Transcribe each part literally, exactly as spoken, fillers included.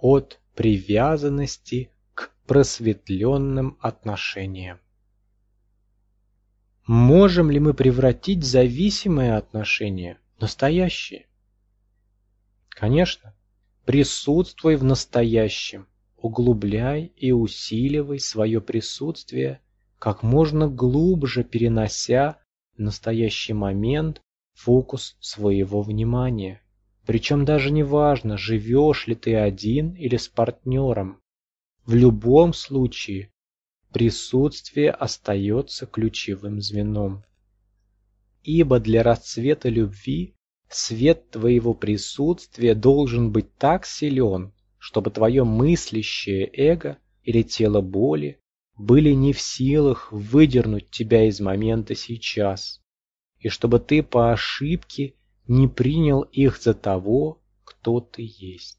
от привязанности к просветленным отношениям. Можем ли мы превратить зависимые отношения в настоящие? Конечно. Присутствуй в настоящем, углубляй и усиливай свое присутствие, как можно глубже перенося в настоящий момент фокус своего внимания. Причем даже не важно, живешь ли ты один или с партнером. В любом случае присутствие остается ключевым звеном. Ибо для расцвета любви свет твоего присутствия должен быть так силен, чтобы твое мыслящее эго или тело боли были не в силах выдернуть тебя из момента сейчас, и чтобы ты по ошибке не принял их за того, кто ты есть.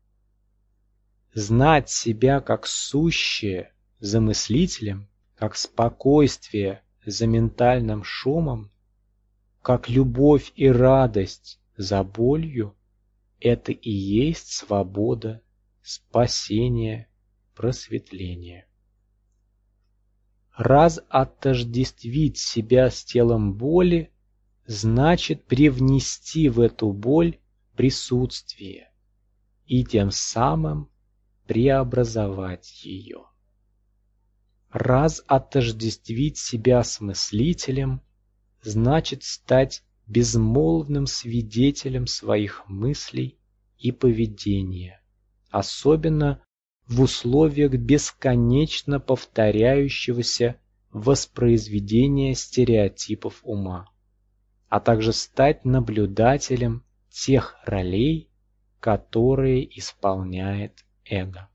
Знать себя как сущее за мыслителем, как спокойствие за ментальным шумом, как любовь и радость за болью — это и есть свобода, спасение, просветление. Раз отождествить себя с телом боли, значит привнести в эту боль присутствие и тем самым преобразовать ее. Раз отождествить себя с мыслителем, значит стать безмолвным свидетелем своих мыслей и поведения, особенно в условиях бесконечно повторяющегося воспроизведения стереотипов ума, а также стать наблюдателем тех ролей, которые исполняет эго.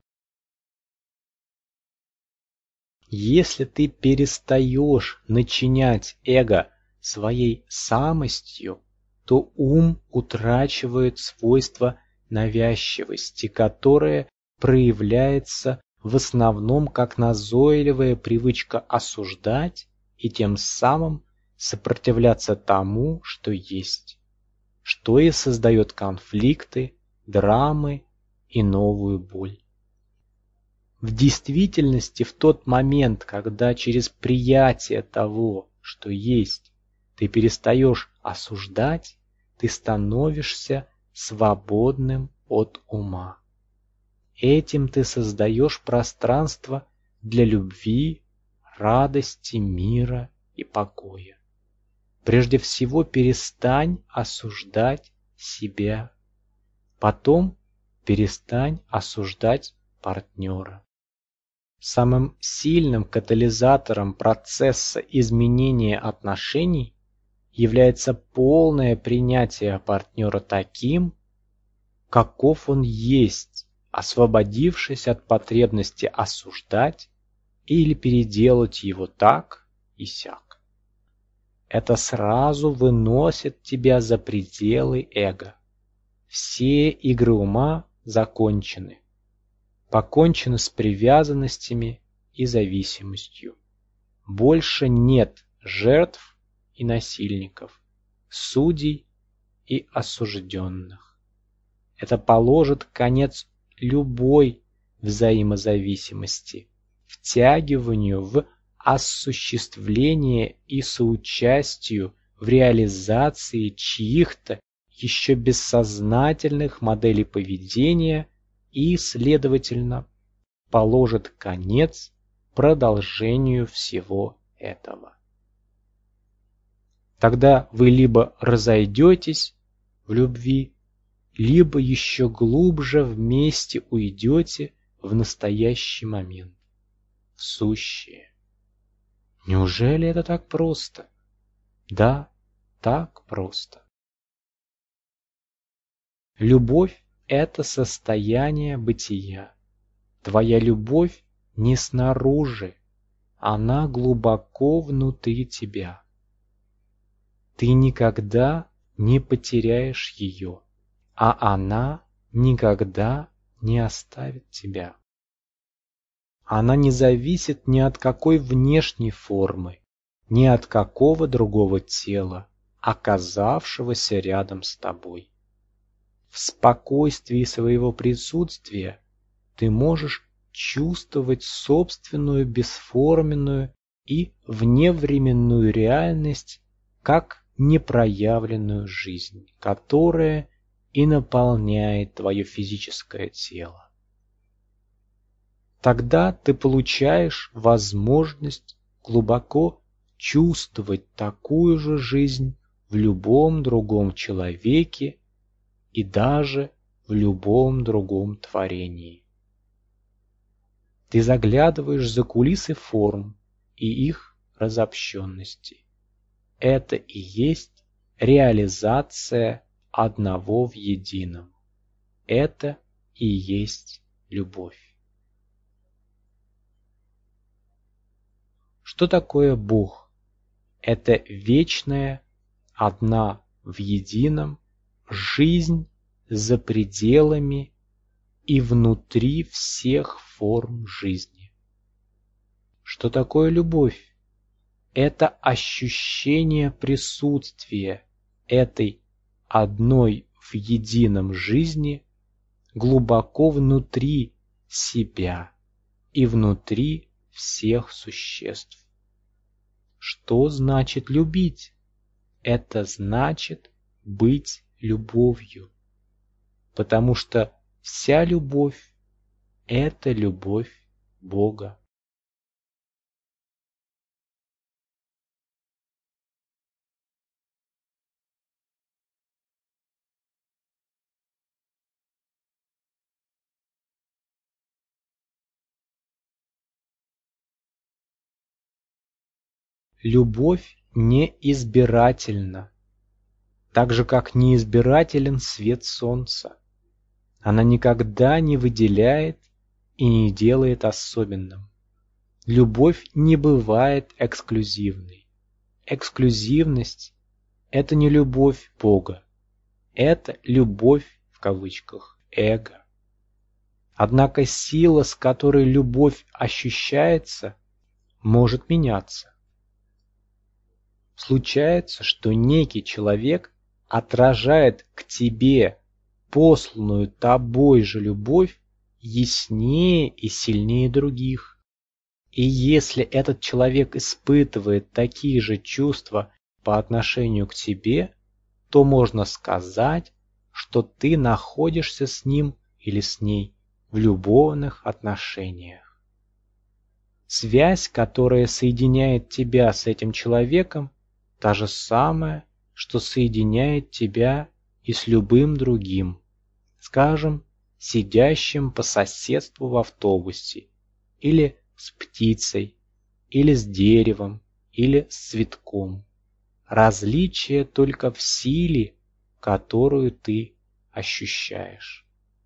Если ты перестаешь начинять эго своей самостью, то ум утрачивает свойство навязчивости, которое проявляется в основном как назойливая привычка осуждать и тем самым сопротивляться тому, что есть, что и создает конфликты, драмы и новую боль. В действительности, в тот момент, когда через приятие того, что есть, ты перестаешь осуждать, ты становишься свободным от ума. Этим ты создаешь пространство для любви, радости, мира и покоя. Прежде всего перестань осуждать себя. Потом перестань осуждать партнера. Самым сильным катализатором процесса изменения отношений является полное принятие партнера таким, каков он есть, освободившись от потребности осуждать или переделать его так и сяк. Это сразу выносит тебя за пределы эго. Все игры ума закончены. Покончено с привязанностями и зависимостью. Больше нет жертв и насильников, судей и осужденных. Это положит конец любой взаимозависимости, втягиванию в осуществление и соучастию в реализации чьих-то еще бессознательных моделей поведения и, следовательно, положит конец продолжению всего этого. Тогда вы либо разойдетесь в любви, либо еще глубже вместе уйдете в настоящий момент, в сущее. Неужели это так просто? Да, так просто. Любовь — это состояние бытия. Твоя любовь не снаружи, она глубоко внутри тебя. Ты никогда не потеряешь ее, а она никогда не оставит тебя. Она не зависит ни от какой внешней формы, ни от какого другого тела, оказавшегося рядом с тобой. В спокойствии своего присутствия ты можешь чувствовать собственную бесформенную и вневременную реальность как непроявленную жизнь, которая и наполняет твое физическое тело. Тогда ты получаешь возможность глубоко чувствовать такую же жизнь в любом другом человеке и даже в любом другом творении. Ты заглядываешь за кулисы форм и их разобщенности. Это и есть реализация одного в едином. Это и есть любовь. Что такое Бог? Это вечная, одна в едином, жизнь за пределами и внутри всех форм жизни. Что такое любовь? Это ощущение присутствия этой одной в едином жизни глубоко внутри себя и внутри всех существ. Что значит любить? Это значит быть любовью, потому что вся любовь – это любовь Бога. Любовь неизбирательна, так же как неизбирателен свет солнца. Она никогда не выделяет и не делает особенным. Любовь не бывает эксклюзивной. Эксклюзивность – это не любовь Бога, это любовь, в кавычках, эго. Однако сила, с которой любовь ощущается, может меняться. Случается, что некий человек отражает к тебе посланную тобой же любовь яснее и сильнее других. И если этот человек испытывает такие же чувства по отношению к тебе, то можно сказать, что ты находишься с ним или с ней в любовных отношениях. Связь, которая соединяет тебя с этим человеком, та же самая, что соединяет тебя и с любым другим, скажем, сидящим по соседству в автобусе, или с птицей, или с деревом, или с цветком. Различие только в силе, которую ты ощущаешь.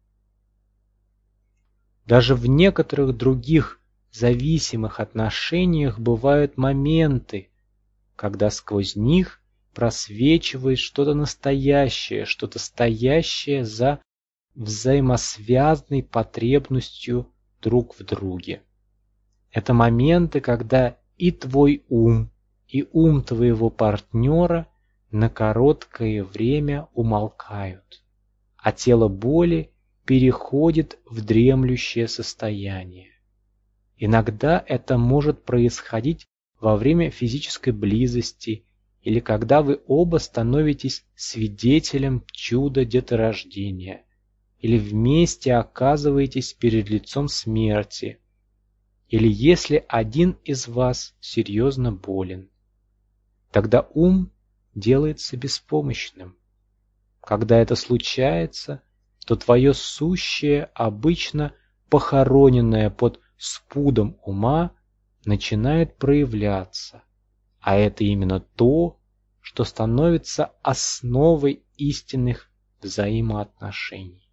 Даже в некоторых других зависимых отношениях бывают моменты, когда сквозь них просвечивает что-то настоящее, что-то стоящее за взаимосвязанной потребностью друг в друге. Это моменты, когда и твой ум, и ум твоего партнера на короткое время умолкают, а тело боли переходит в дремлющее состояние. Иногда это может происходить во время физической близости или когда вы оба становитесь свидетелем чуда деторождения или вместе оказываетесь перед лицом смерти, или если один из вас серьезно болен. Тогда ум делается беспомощным. Когда это случается, то твое сущее, обычно похороненное под спудом ума, начинает проявляться, а это именно то, что становится основой истинных взаимоотношений.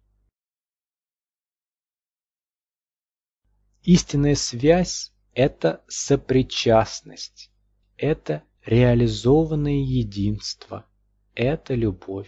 Истинная связь – это сопричастность, это реализованное единство, это любовь.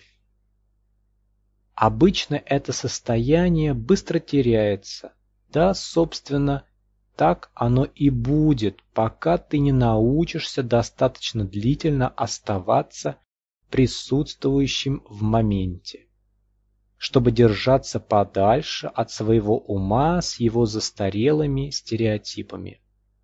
Обычно это состояние быстро теряется, да, собственно, так оно и будет, пока ты не научишься достаточно длительно оставаться присутствующим в моменте. чтобы держаться подальше от своего ума с его застарелыми стереотипами.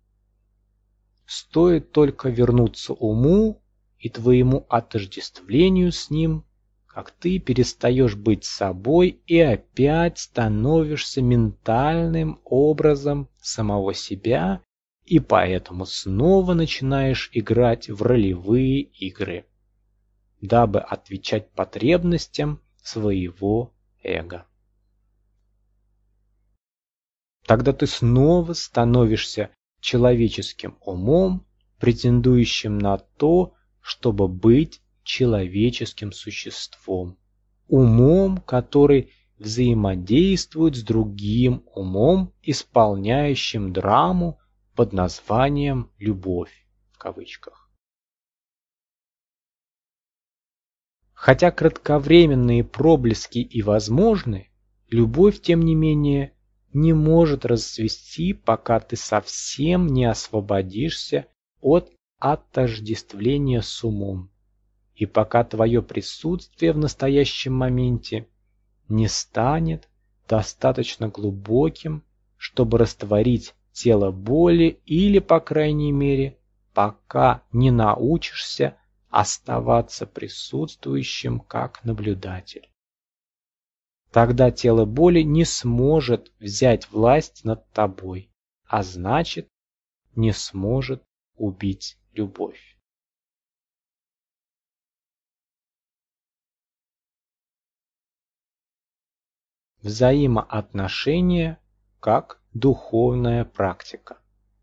Стоит только вернуться уму и твоему отождествлению с ним, как ты перестаешь быть собой и опять становишься ментальным образом самого себя, и поэтому снова начинаешь играть в ролевые игры, дабы отвечать потребностям своего эго. Тогда ты снова становишься человеческим умом, претендующим на то, чтобы быть человеческим существом, умом, который взаимодействует с другим умом, исполняющим драму под названием «любовь» в кавычках. Хотя кратковременные проблески и возможны, любовь, тем не менее, не может расцвести, пока ты совсем не освободишься от отождествления с умом, и пока твое присутствие в настоящем моменте не станет достаточно глубоким, чтобы растворить тело боли, или, по крайней мере, пока не научишься оставаться присутствующим как наблюдатель. Тогда тело боли не сможет взять власть над тобой, а значит, не сможет убить любовь. Взаимоотношения как духовная практика.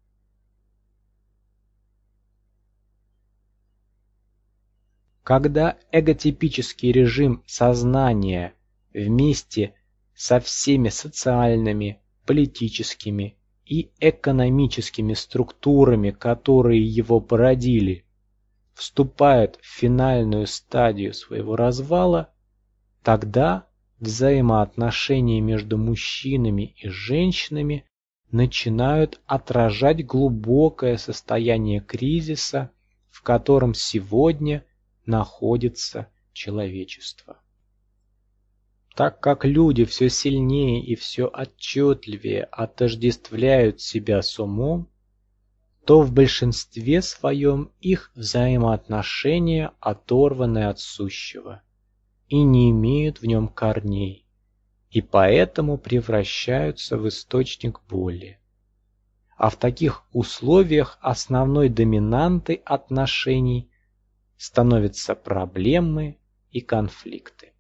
Когда эготипический режим сознания вместе со всеми социальными, политическими и экономическими структурами, которые его породили, вступает в финальную стадию своего развала, тогда взаимоотношения между мужчинами и женщинами начинают отражать глубокое состояние кризиса, в котором сегодня находится человечество. Так как люди все сильнее и все отчетливее отождествляют себя с умом, то в большинстве своем их взаимоотношения оторваны от сущего и не имеют в нем корней, и поэтому превращаются в источник боли. А в таких условиях основной доминантой отношений становятся проблемы и конфликты.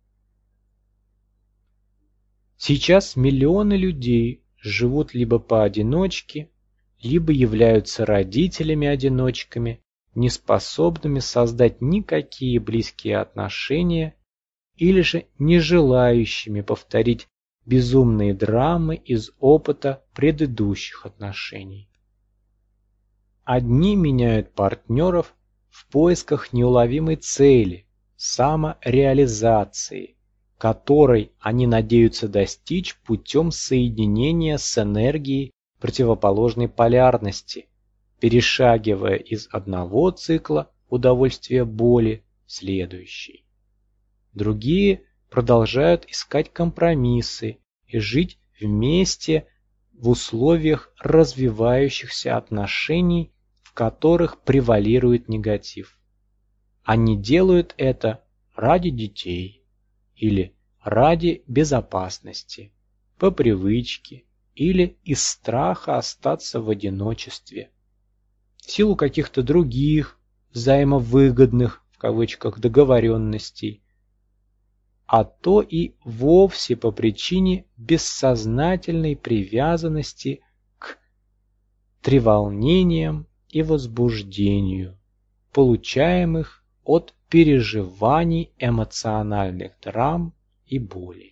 Сейчас миллионы людей живут либо поодиночке, либо являются родителями-одиночками, неспособными создать никакие близкие отношения, или же не желающими повторить безумные драмы из опыта предыдущих отношений. Одни меняют партнеров в поисках неуловимой цели, самореализации, которой они надеются достичь путем соединения с энергией противоположной полярности, перешагивая из одного цикла удовольствия боли в следующий. Другие продолжают искать компромиссы и жить вместе в условиях развивающихся отношений, в которых превалирует негатив. Они делают это ради детей или ради безопасности, по привычке или из страха остаться в одиночестве, в силу каких-то других взаимовыгодных в кавычках договоренностей, а то и вовсе по причине бессознательной привязанности к треволнениям и возбуждению, получаемых от переживаний эмоциональных драм и боли.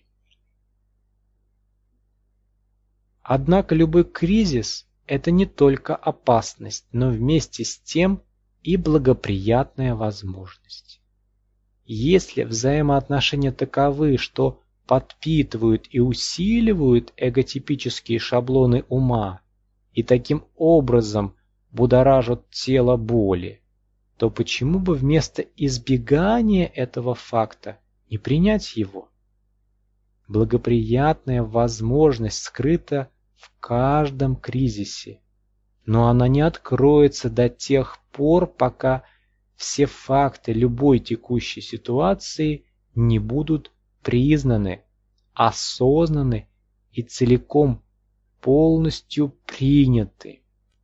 Однако любой кризис – это не только опасность, но вместе с тем и благоприятная возможность. Если взаимоотношения таковы, что подпитывают и усиливают эготипические шаблоны ума и таким образом будоражат тело боли, то почему бы вместо избегания этого факта не принять его? Благоприятная возможность скрыта в каждом кризисе, но она не откроется до тех пор, пока все факты любой текущей ситуации не будут признаны, осознаны и целиком полностью приняты.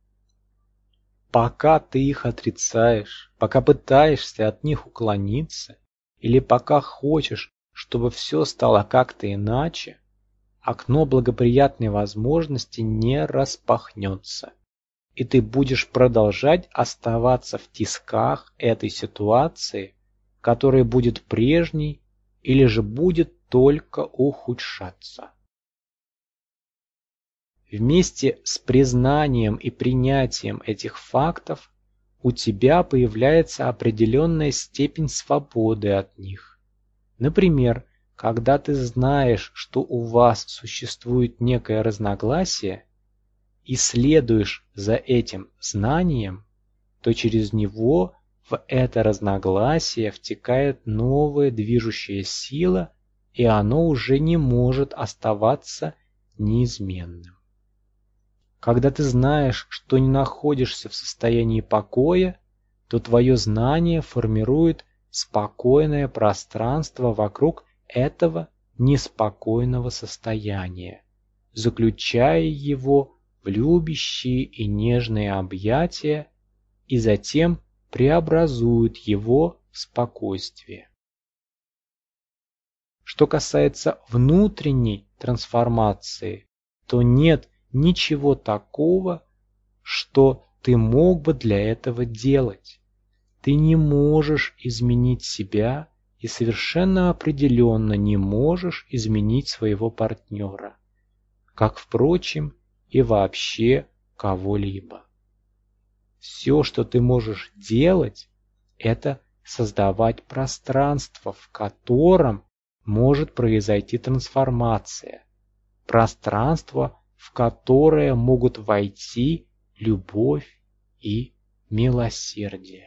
Пока ты их отрицаешь, пока пытаешься от них уклониться, или пока хочешь, чтобы все стало как-то иначе, окно благоприятной возможности не распахнется, и ты будешь продолжать оставаться в тисках этой ситуации, которая будет прежней или же будет только ухудшаться. Вместе с признанием и принятием этих фактов у тебя появляется определенная степень свободы от них. Например, когда ты знаешь, что у вас существует некое разногласие, и следуешь за этим знанием, то через него в это разногласие втекает новая движущая сила, и оно уже не может оставаться неизменным. Когда ты знаешь, что не находишься в состоянии покоя, то твое знание формирует спокойное пространство вокруг этого неспокойного состояния, заключая его в любящие и нежные объятия и затем преобразует его в спокойствие. Что касается внутренней трансформации, то нет ничего такого, что ты мог бы для этого делать. Ты не можешь изменить себя и совершенно определенно не можешь изменить своего партнера, как, впрочем, и вообще кого-либо. Все, что ты можешь делать, это создавать пространство, в котором может произойти трансформация, пространство, в которое могут войти любовь и милосердие.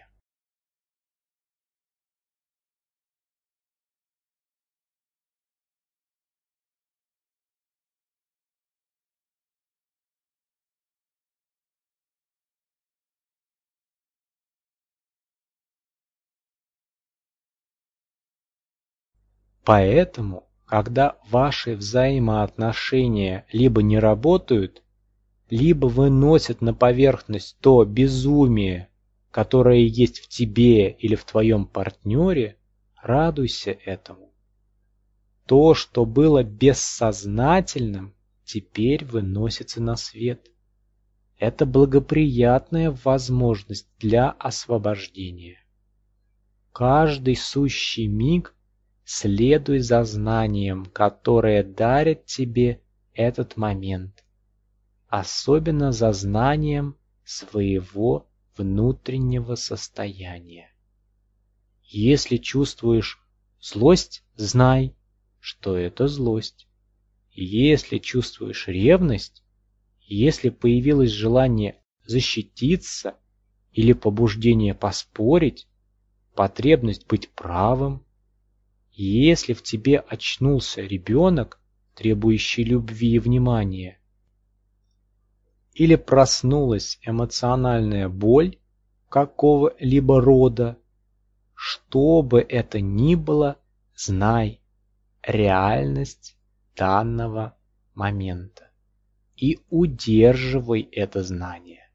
Поэтому, когда ваши взаимоотношения либо не работают, либо выносят на поверхность то безумие, которое есть в тебе или в твоем партнере, радуйся этому. То, что было бессознательным, теперь выносится на свет. Это благоприятная возможность для освобождения. Каждый сущий миг следуй за знанием, которое дарит тебе этот момент, особенно за знанием своего внутреннего состояния. Если чувствуешь злость, знай, что это злость. Если чувствуешь ревность, если появилось желание защититься или побуждение поспорить, потребность быть правым, если в тебе очнулся ребенок, требующий любви и внимания, или проснулась эмоциональная боль какого-либо рода, что бы это ни было, знай реальность данного момента и удерживай это знание.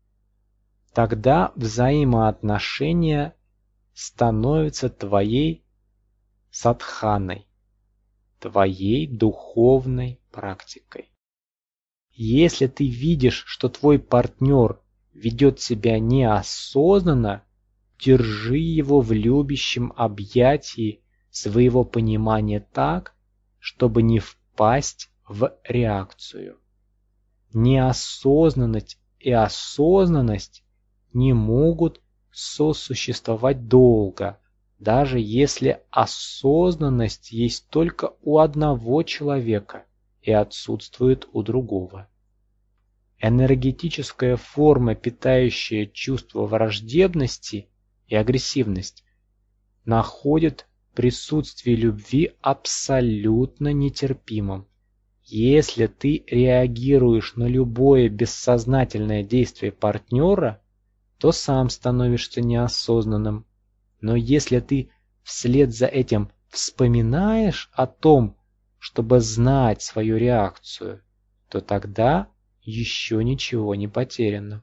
Тогда взаимоотношения становятся твоей садханой, твоей духовной практикой. Если ты видишь, что твой партнер ведет себя неосознанно, держи его в любящем объятии своего понимания так, чтобы не впасть в реакцию. Неосознанность и осознанность не могут сосуществовать долго, даже если осознанность есть только у одного человека и отсутствует у другого. Энергетическая форма, питающая чувство враждебности и агрессивность, находит присутствии любви абсолютно нетерпимым. Если ты реагируешь на любое бессознательное действие партнера, то сам становишься неосознанным. Но если ты вслед за этим вспоминаешь о том, чтобы знать свою реакцию, то тогда еще ничего не потеряно.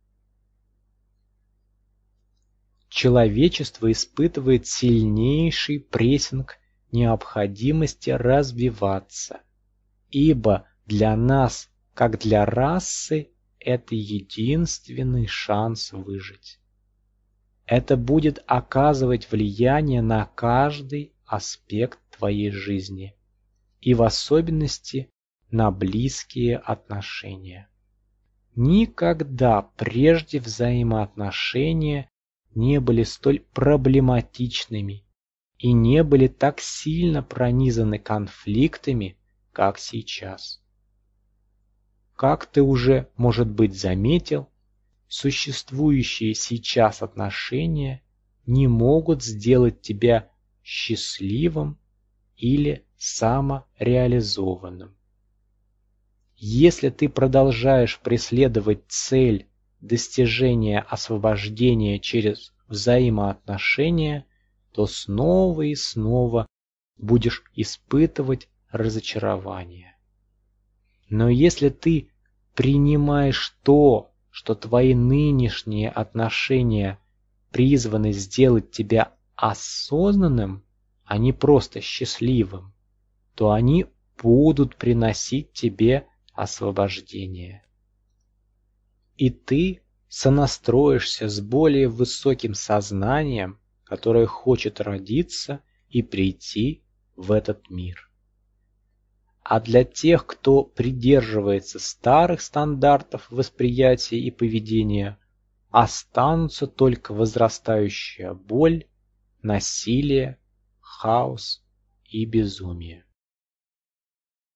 Человечество испытывает сильнейший прессинг необходимости развиваться, ибо для нас, как для расы, это единственный шанс выжить. Это будет оказывать влияние на каждый аспект твоей жизни, и в особенности на близкие отношения. Никогда прежде взаимоотношения не были столь проблематичными и не были так сильно пронизаны конфликтами, как сейчас. Как ты уже, может быть, заметил, существующие сейчас отношения не могут сделать тебя счастливым или самореализованным. Если ты продолжаешь преследовать цель достижения освобождения через взаимоотношения, то снова и снова будешь испытывать разочарование. Но если ты принимаешь то, что твои нынешние отношения призваны сделать тебя осознанным, а не просто счастливым, то они будут приносить тебе освобождение. И ты сонастроишься с более высоким сознанием, которое хочет родиться и прийти в этот мир. А для тех, кто придерживается старых стандартов восприятия и поведения, останутся только возрастающая боль, насилие, хаос и безумие.